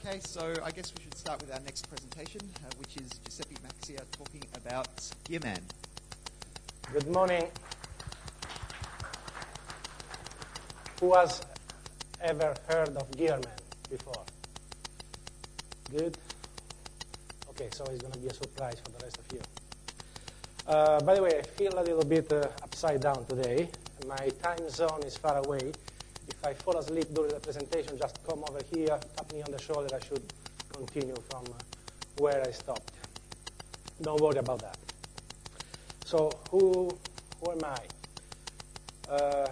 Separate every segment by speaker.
Speaker 1: Okay, so I guess we should start with our next presentation, which is Giuseppe Maxia talking about Gearman.
Speaker 2: Good morning. Who has ever heard of Gearman before? Good? Okay, so it's going to be a surprise for the rest of you. By the way, I feel a little bit upside down today. My time zone is far away. If I fall asleep during the presentation, just come over here, tap me on the shoulder. I should continue from where I stopped. Don't worry about that. So who am I?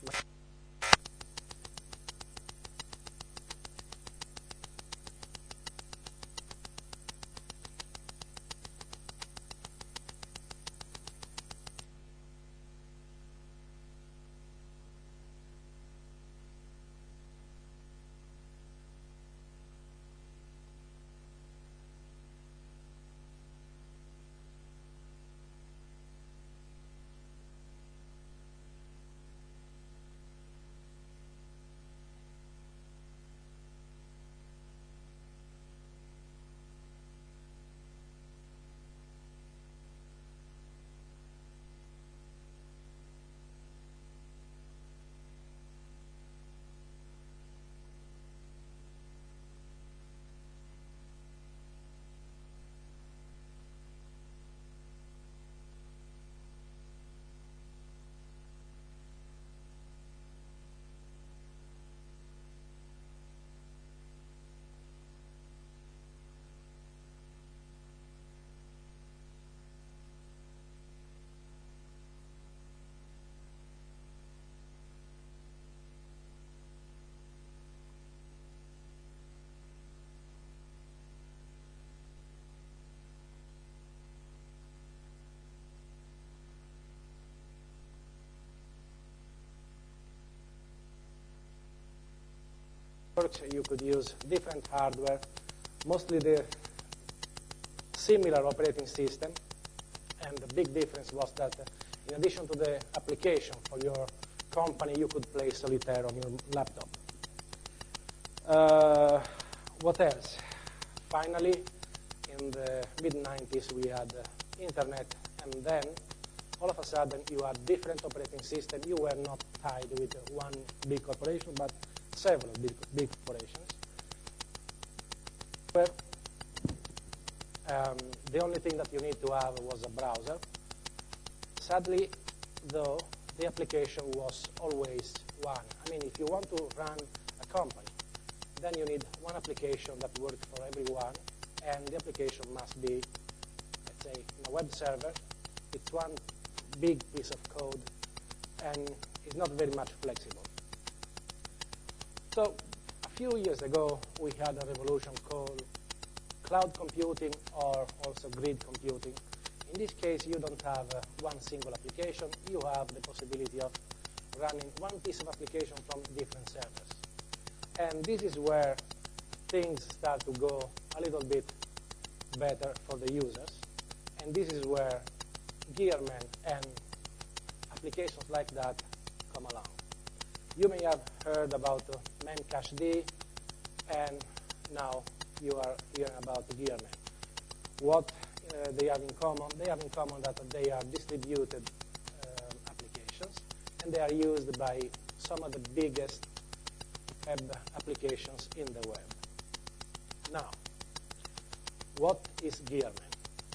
Speaker 2: You could use different hardware, mostly the similar operating system, and the big difference was that in addition to the application for your company, you could play solitaire on your laptop. What else? Finally, in the mid-90s, we had internet, and then all of a sudden you had different operating systems. You were not tied with one big corporation, but several big corporations. Where the only thing that you need to have was a browser. Sadly, though, the application was always one. I mean, if you want to run a company, then you need one application that works for everyone, and the application must be, let's say, in a web server. It's one big piece of code, and it's not very much flexible. So a few years ago, we had a revolution called cloud computing, or also grid computing. In this case, you don't have one single application. You have the possibility of running one piece of application from different servers. And this is where things start to go a little bit better for the users. And this is where Gearman and applications like that come along. You may have heard about Memcached, and now you are hearing about Gearman. What they have in common? They have in common that they are distributed applications, and they are used by some of the biggest web applications in the web. Now, what is Gearman?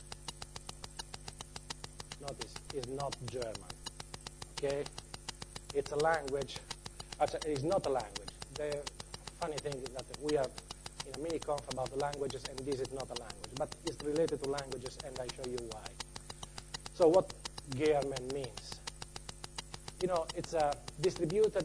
Speaker 2: Notice, it's not German. Okay? It's a language. Actually, it's not a language. The funny thing is that we are in a mini-conf about the languages, and this is not a language. But it's related to languages, and I show you why. So what Gearman means? You know, it's a distributed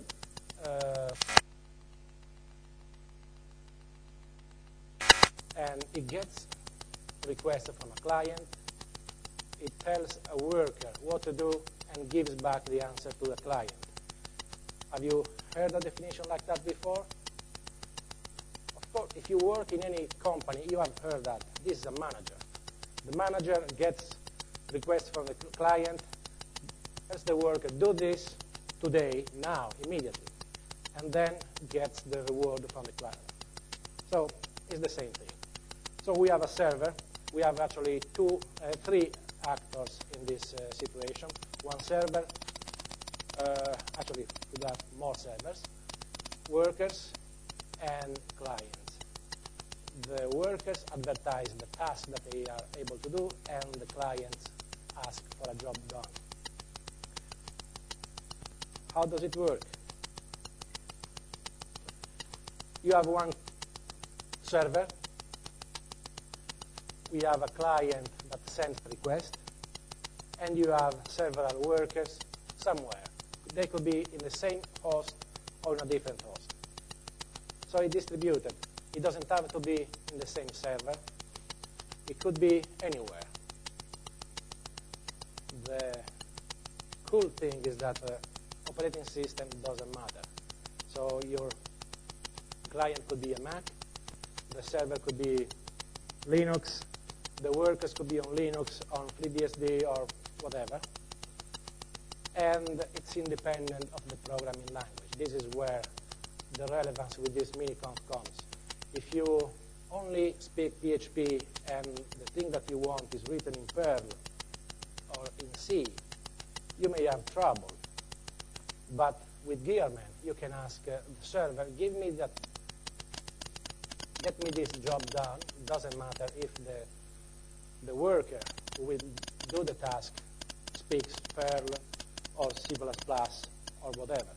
Speaker 2: and it gets requests from a client. It tells a worker what to do and gives back the answer to the client. Have you heard a definition like that before? Of course, if you work in any company, you have heard that. This is a manager. The manager gets requests from the client, tells the worker, do this today, now, immediately, and then gets the reward from the client. So is the same thing. So we have a server. We have actually three actors in this situation. One server, actually we have more servers, workers and clients. The workers advertise the task that they are able to do, and the clients ask for a job done. How does it work? You have one server. We have a client that sends the request, and you have several workers somewhere. They could be in the same host or in a different host. So it's distributed. It doesn't have to be in the same server. It could be anywhere. The cool thing is that the operating system doesn't matter. So your client could be a Mac, the server could be Linux, the workers could be on Linux, on FreeBSD, or whatever. And it's independent of the programming language. This is where the relevance with this miniconf comes. If you only speak PHP and the thing that you want is written in Perl or in C, you may have trouble. But with Gearman, you can ask the server, get me this job done. It doesn't matter if the worker who will do the task speaks Perl or C++ or whatever.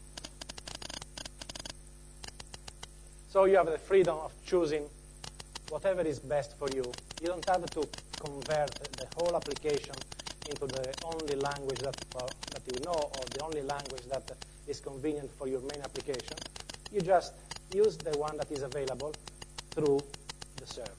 Speaker 2: So you have the freedom of choosing whatever is best for you. You don't have to convert the whole application into the only language that you know, or the only language that is convenient for your main application. You just use the one that is available through the server.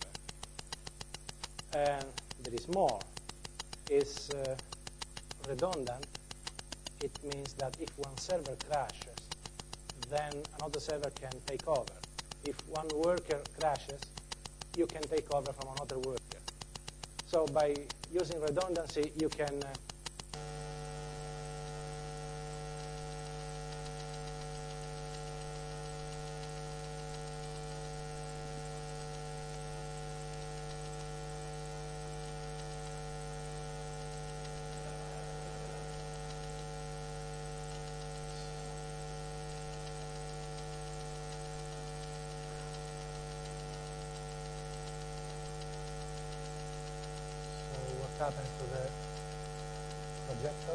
Speaker 2: And there is more. It's redundant. It means that if one server crashes, then another server can take over. If one worker crashes, you can take over from another worker. So by using redundancy, you can happens to the projector.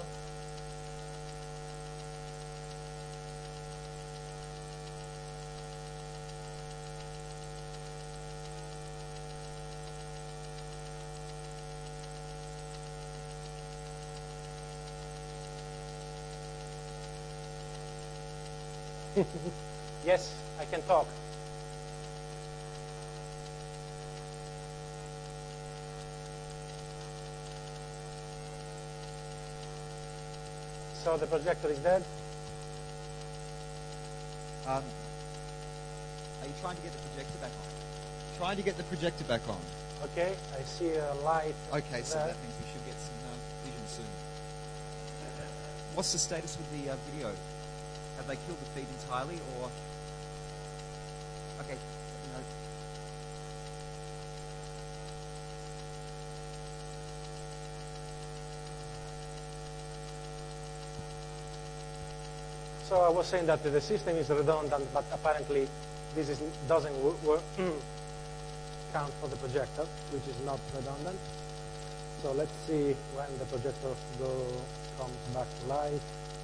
Speaker 2: Yes, I can talk. So the projector is dead.
Speaker 1: Are you trying to get the projector back on? Trying to get the projector back on.
Speaker 2: Okay, I see a light.
Speaker 1: Okay, so
Speaker 2: there.
Speaker 1: that means we should get some vision soon. What's the status with the video? Have they killed the feed entirely, or? Okay, you know.
Speaker 2: So I was saying that the system is redundant, but apparently this doesn't count for the projector, which is not redundant. So let's see when the projector comes back to life.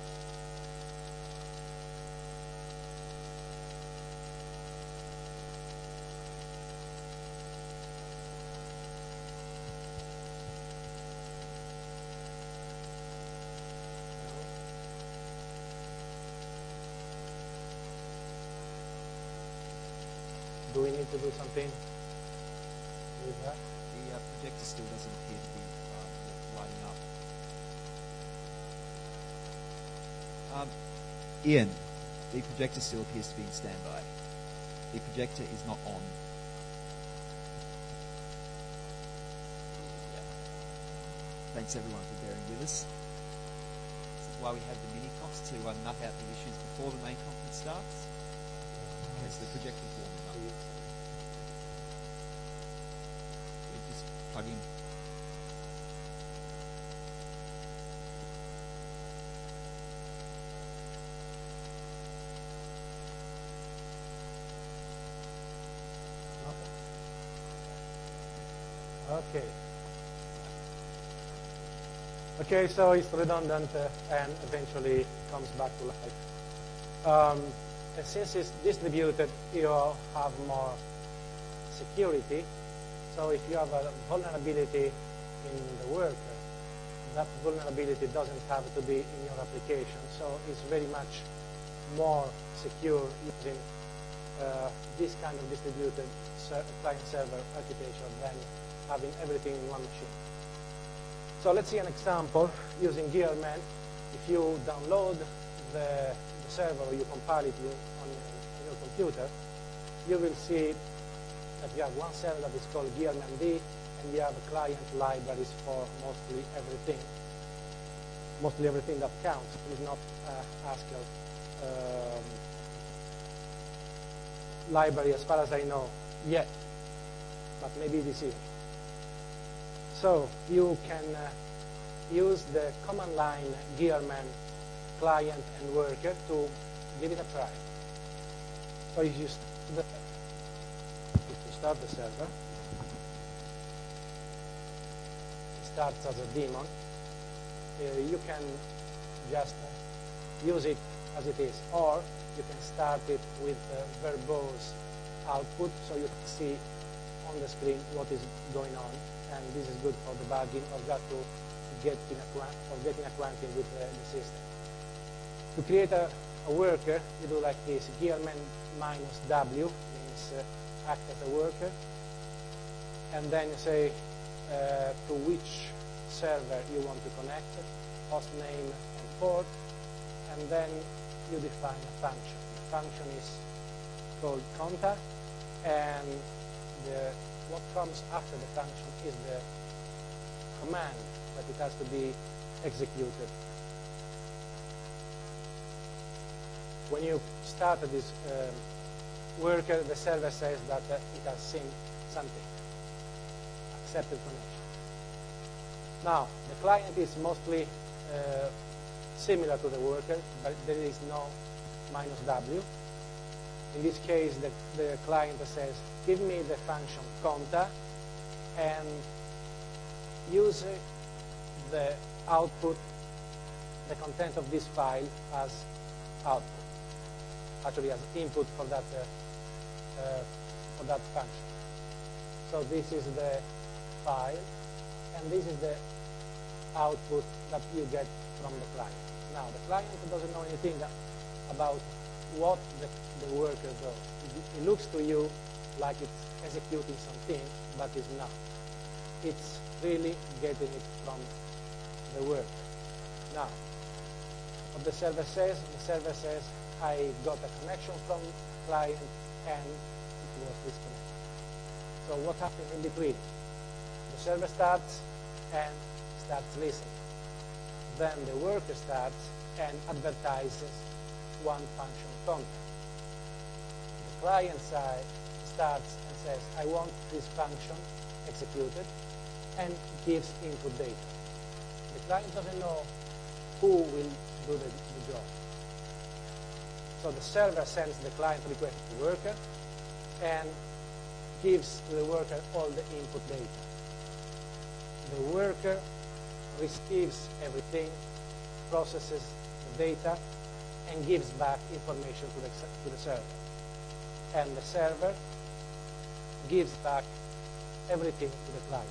Speaker 2: Do we need to do something with that?
Speaker 1: The projector still doesn't appear to be lighting up. Ian, the projector still appears to be in standby. The projector is not on. Yeah. Thanks everyone for bearing with us. This is why we have the mini-conf to nut out the issues before the main conference starts. Okay, so the projector's warming up. plug in.
Speaker 2: Okay. Okay, so it's redundant and eventually comes back to life. And since it's distributed, you have more security. So if you have a vulnerability in the worker, that vulnerability doesn't have to be in your application. So it's very much more secure using this kind of distributed client-server architecture than having everything in one machine. So let's see an example using Gearman. If you download the server or you compile it on your computer, you will see that you have one server that is called Gearman D, and you have client libraries for mostly everything. Mostly everything that counts. It is not Haskell library as far as I know yet, but maybe this year. So you can use the command line Gearman client and worker to give it a try. So if you start the server, it starts as a daemon. You can just use it as it is, or you can start it with verbose output, so you can see on the screen what is going on, and this is good for debugging or just to getting acquainted with the system. To create a worker, you do like this: Gearman -w means act as a worker, and then you say to which server you want to connect, host name and port, and then you define a function. The function is called contact, and what comes after the function is the command that it has to be executed. When you start this worker, the server says that it has seen something, accepted connection. Now, the client is mostly similar to the worker, but there is no -w. In this case, the client says, give me the function conta and use the output, the content of this file as output, actually as input for that function. So this is the file, and this is the output that you get from the client. Now, the client doesn't know anything about what the worker does. It looks to you like it's executing something, but it's not. It's really getting it from the worker. Now, what the server says I got a connection from client and it was disconnected. So what happens in between? The server starts and starts listening. Then the worker starts and advertises one function contact. The client side starts and says, I want this function executed, and gives input data. The client doesn't know who will do the job. So the server sends the client request to the worker and gives to the worker all the input data. The worker receives everything, processes the data, and gives back information to the server. And the server gives back everything to the client.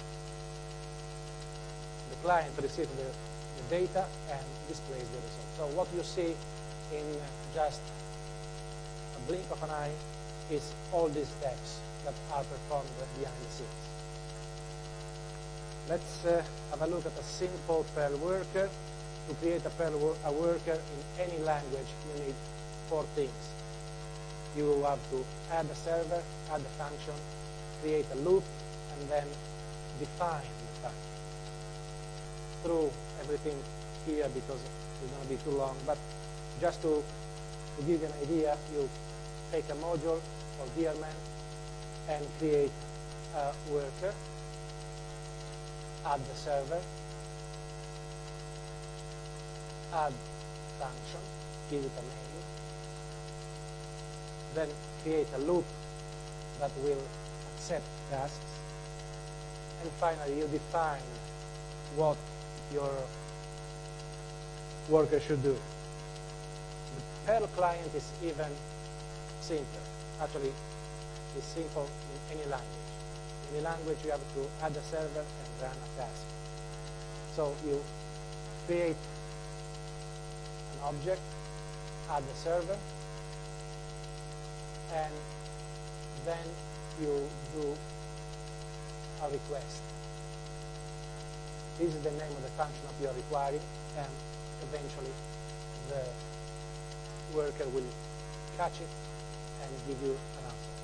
Speaker 2: The client receives the data and displays the result. So what you see in just a blink of an eye is all these steps that are performed behind the scenes. Let's have a look at a simple Perl worker. To create a worker in any language, you need 4 things. You have to add a server, add a function, create a loop, and then define the function. Through everything here because it's going to be too long, but just to give you an idea, you take a module or Gearman and create a worker. add the server, add function, give it a name, then create a loop that will accept tasks, and finally you define what your worker should do. The Perl client is even simpler. Actually, it's simple in any language. In any language, you have to add a server and run a task. So you create an object, add the server, and then you do a request. This is the name of the function that you are requiring, and eventually the worker will catch it and give you an answer.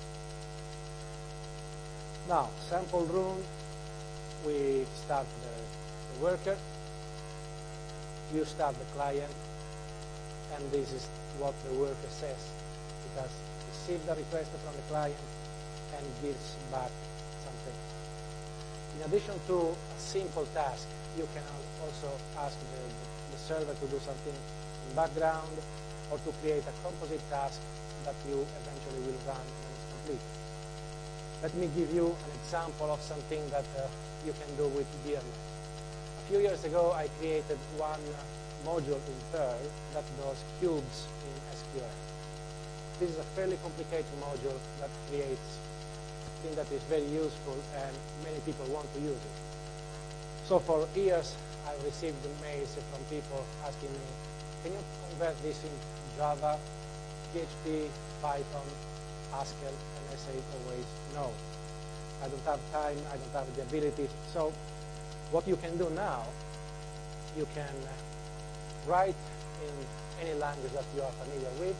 Speaker 2: Now, sample run, we start the worker, you start the client, and this is what the worker says. It has received the request from the client and gives back something. In addition to a simple task, you can also ask the server to do something in background or to create a composite task that you eventually will run when it's complete. Let me give you an example of something that you can do with Gearman. A few years ago, I created one module in Perl that does cubes in SQL. This is a fairly complicated module that creates something that is very useful and many people want to use it. So for years, I received mails from people asking me, can you convert this in Java, PHP, Python, Haskell? And I say always, no. I don't have time, I don't have the ability. So what you can do now, you can write in any language that you are familiar with,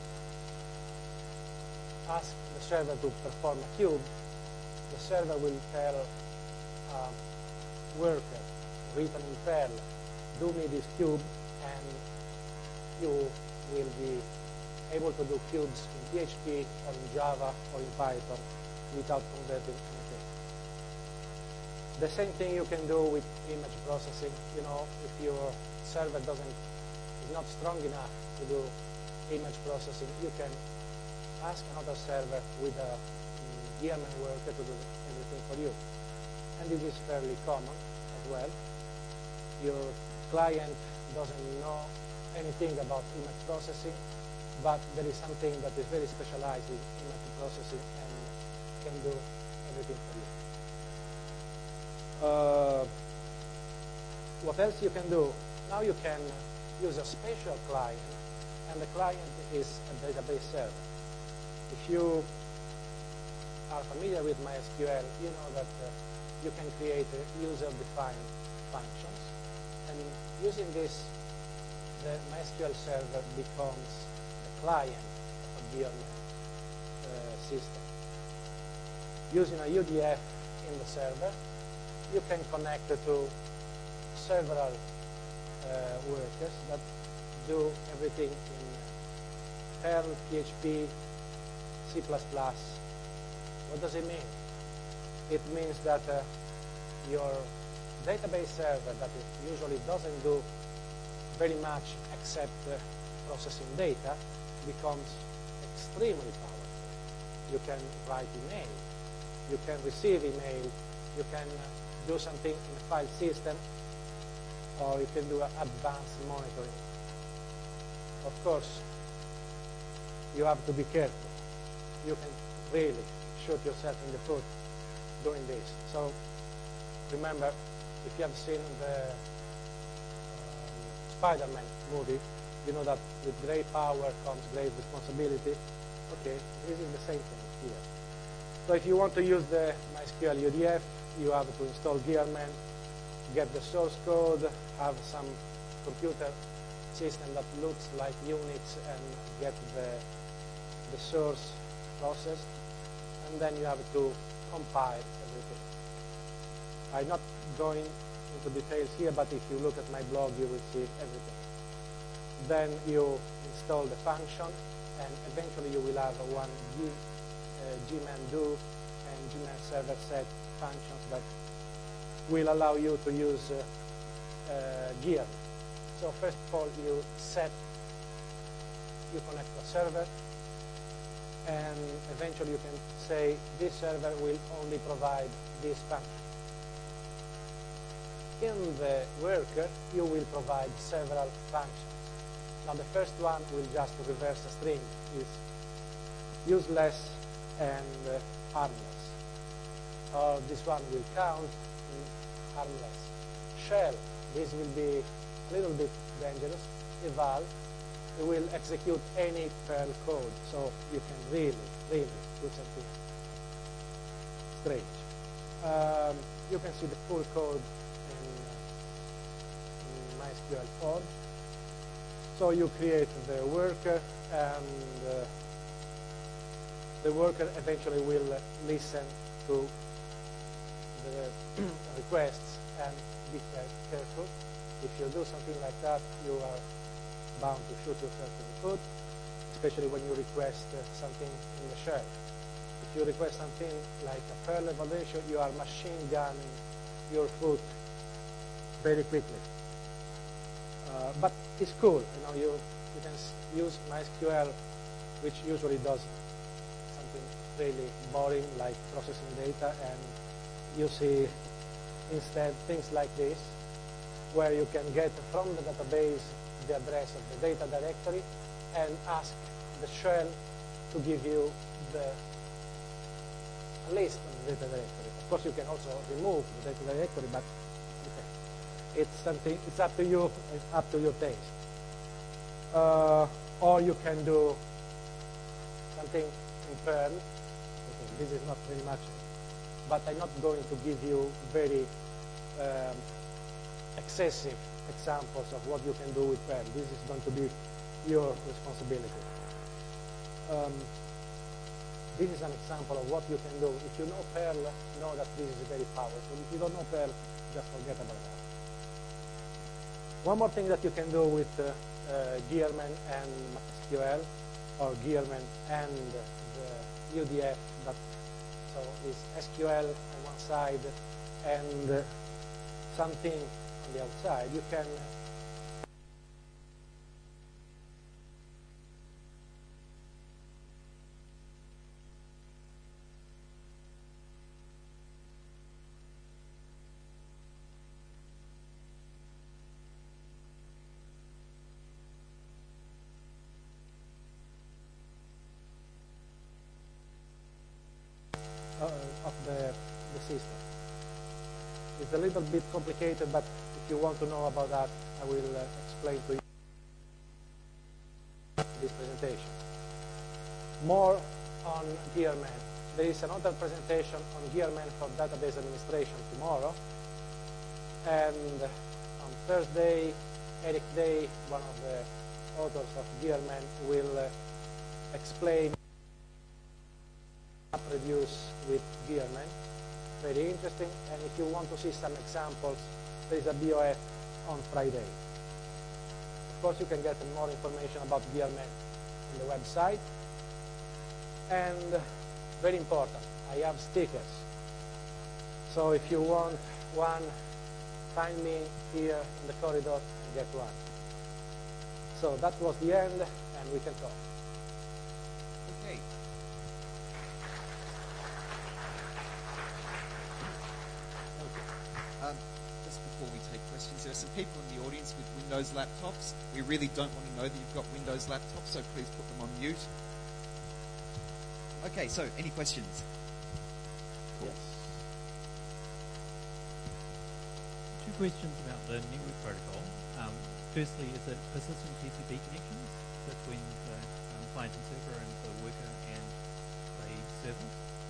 Speaker 2: ask the server to perform a cube. The server will tell worker, written in Perl, do me this cube, and you will be able to do cubes in PHP or in Java or in Python without converting anything. The same thing you can do with image processing. You know, if your server is not strong enough to do image processing, you can ask another server with a Gearman worker to do everything for you. And this is fairly common as well. Your client doesn't know anything about image processing, but there is something that is very specialized in image processing and can do everything for you. What else you can do? Now you can use a special client, and the client is a database server. If you are familiar with MySQL, you know that you can create user-defined functions, and using this, the MySQL server becomes the client of the system. Using a UDF in the server, you can connect to several workers that do everything in Perl, PHP, C++. What does it mean? It means that your database server that usually doesn't do very much except processing data becomes extremely powerful. You can write email, you can receive email, you can do something in the file system, or you can do advanced monitoring. Of course, you have to be careful. You can really shoot yourself in the foot doing this. So remember, if you have seen the Spider-Man movie, you know that with great power comes great responsibility. Okay, this is the same thing here. So if you want to use the MySQL UDF, you have to install Gearman, get the source code, have some computer system that looks like Unix, and get the source processed, and then you have to compile everything. I'm not going into details here, but if you look at my blog, you will see everything. Then you install the function, and eventually you will have one Gman do and Gman server set functions that will allow you to use gear. So first of all, you connect to a server, and eventually you can say this server will only provide this function. In the worker, you will provide several functions. Now the first one will just reverse a string, is useless and harmless. Or this one will count harmless. Shell, this will be a little bit dangerous. Eval, it will execute any Perl code, so you can really do something strange. You can see the full code in MySQL form. So you create the worker, and the worker eventually will listen to the requests, and be careful. If you do something like that, you are bound to shoot yourself in the foot, especially when you request something in the shell. If you request something like a Perl evaluation, you are machine gunning your foot very quickly. But it's cool. You can use MySQL, which usually does something really boring like processing data, and you see instead things like this, where you can get from the database the address of the data directory and ask the shell to give you a list of the data directory. Of course, you can also remove the data directory, but okay. It's up to you. It's up to your taste. Or you can do something in Perl. This is not very much, but I'm not going to give you very excessive examples of what you can do with Perl. This is going to be your responsibility. This is an example of what you can do. If you know Perl, know that this is very powerful. If you don't know Perl, just forget about that. One more thing that you can do with Gearman and MySQL, or Gearman and the UDF, so is SQL on one side and something on the outside. You can of the system. It's a little bit complicated, but if you want to know about that, I will explain to you this presentation. More on Gearman. There is another presentation on Gearman for database administration tomorrow. And on Thursday, Eric Day, one of the authors of Gearman, will explain MapReduce with Gearman. Very interesting. And if you want to see some examples, there is a BOF on Friday. Of course, you can get more information about Gearman on the website. And very important, I have stickers. So if you want one, find me here in the corridor and get one. So that was the end, and we can talk.
Speaker 1: Okay. Just before we take questions, there are some people in the audience with Windows laptops. We really don't want to know that you've got Windows laptops, so please put them on mute. Okay, so any questions?
Speaker 2: Yes.
Speaker 3: Two questions about the network protocol. Firstly, is it persistent TCP connections between the client and server and the worker and the server?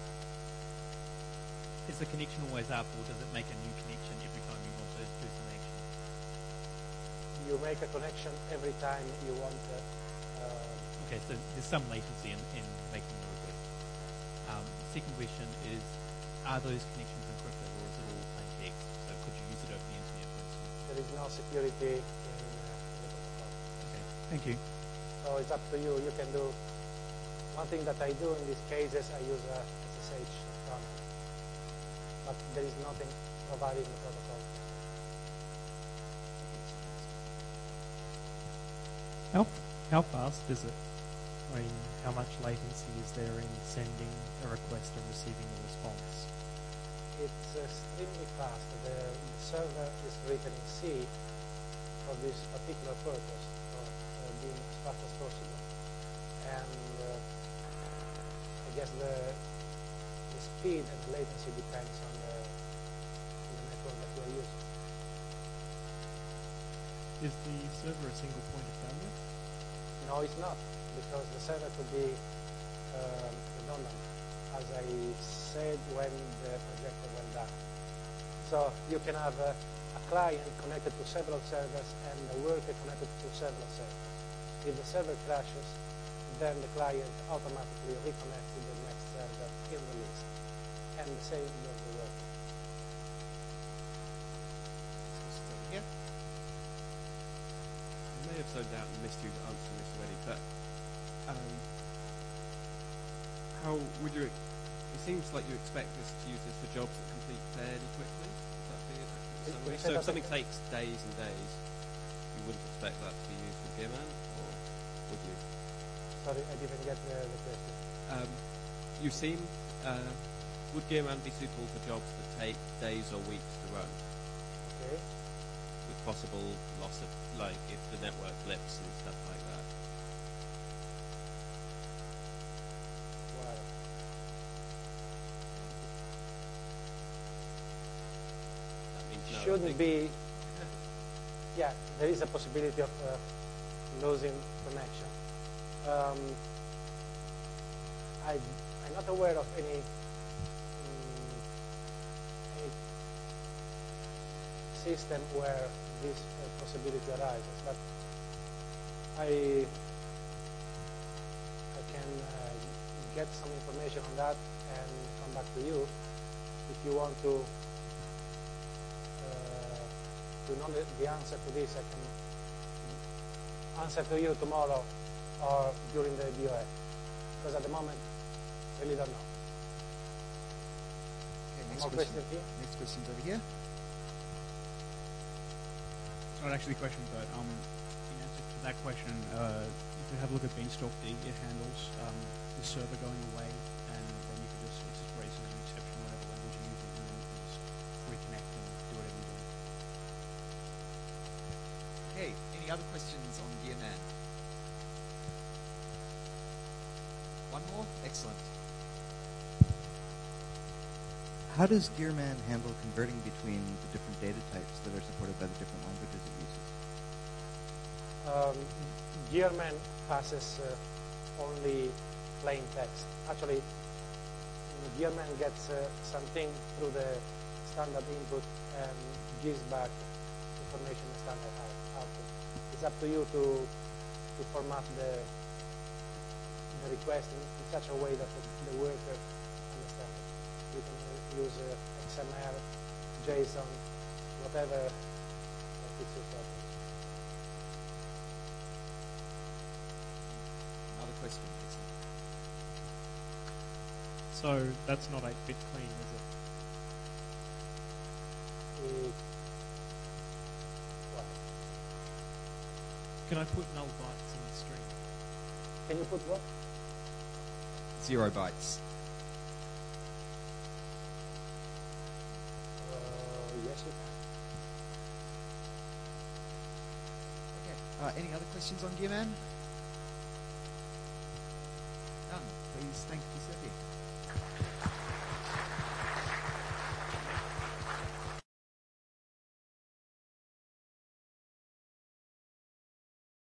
Speaker 3: Is the connection always up, or does it make a new connection every time you want to do some action?
Speaker 2: You make a connection every time you want
Speaker 3: Okay, so there's some latency in making the request. Second question is, are those connections encrypted, or is it all plain text? So could you use it over the internet, for instance?
Speaker 2: there is no security in the protocol.
Speaker 3: Okay, thank you.
Speaker 2: So it's up to you. You can do one thing that I do in these cases. I use a SSH from, but there is nothing providing the protocol.
Speaker 4: How fast is it? I mean, how much latency is there in sending a request and receiving a response?
Speaker 2: It's extremely fast. The server is written in C for this particular purpose, for being as fast as possible. And I guess the speed and the latency depends on the network that you are using.
Speaker 4: Is the server a single point of failure?
Speaker 2: No, it's not, because the server could be redundant, as I said when the projector went down. So you can have a client connected to several servers and a worker connected to several servers. If the server crashes, then the client automatically reconnects to the next server in the list. And the same does the worker.
Speaker 1: Here.
Speaker 5: I may have zoned out and missed you answering this already, but how would you? It seems like you expect us to use this for jobs that complete fairly quickly. Would that be an accurate summary? So if something takes days and days, you wouldn't expect that to be used with Gearman, or would you?
Speaker 2: Sorry, I didn't get the question.
Speaker 5: You seem. Would Gearman be suitable for jobs that take days or weeks to run?
Speaker 2: Okay.
Speaker 5: With possible loss of, like, if the network blips and stuff like that.
Speaker 2: Well,
Speaker 5: That means no.
Speaker 2: shouldn't be. Yeah, there is a possibility of losing connection. I'm not aware of any system where this possibility arises, but I can get some information on that and come back to you. If you want to know the answer to this, I can answer to you tomorrow or during the BOF, because at the moment, I really don't know.
Speaker 1: Okay, next
Speaker 2: More
Speaker 1: question.
Speaker 2: questions here?
Speaker 1: Next question's over here.
Speaker 6: It's not actually a question, but in answer to that question, you could have a look at Beanstalk D. It handles the server going away, and then you can just raise an exception whatever language you're using, and then you can just reconnect and do whatever you do.
Speaker 1: Okay, any other questions on Gearman? One more? Excellent. How does Gearman handle converting between the different data types that are supported by the different languages it uses?
Speaker 2: Gearman passes only plain text. Actually, Gearman gets something through the standard input and gives back information in standard output. It's up to you to format the request in such a way that the worker understands it. You can use XML, JSON, whatever fits your purpose.
Speaker 1: Another question, excellent.
Speaker 4: So that's not 8-bit clean, is it?
Speaker 2: Well,
Speaker 4: Can I put null bytes in the string?
Speaker 2: can you put what?
Speaker 1: 0 bytes.
Speaker 2: Yes, you can.
Speaker 1: Okay. Any other questions on Gearman? None. Please thank Giuseppe.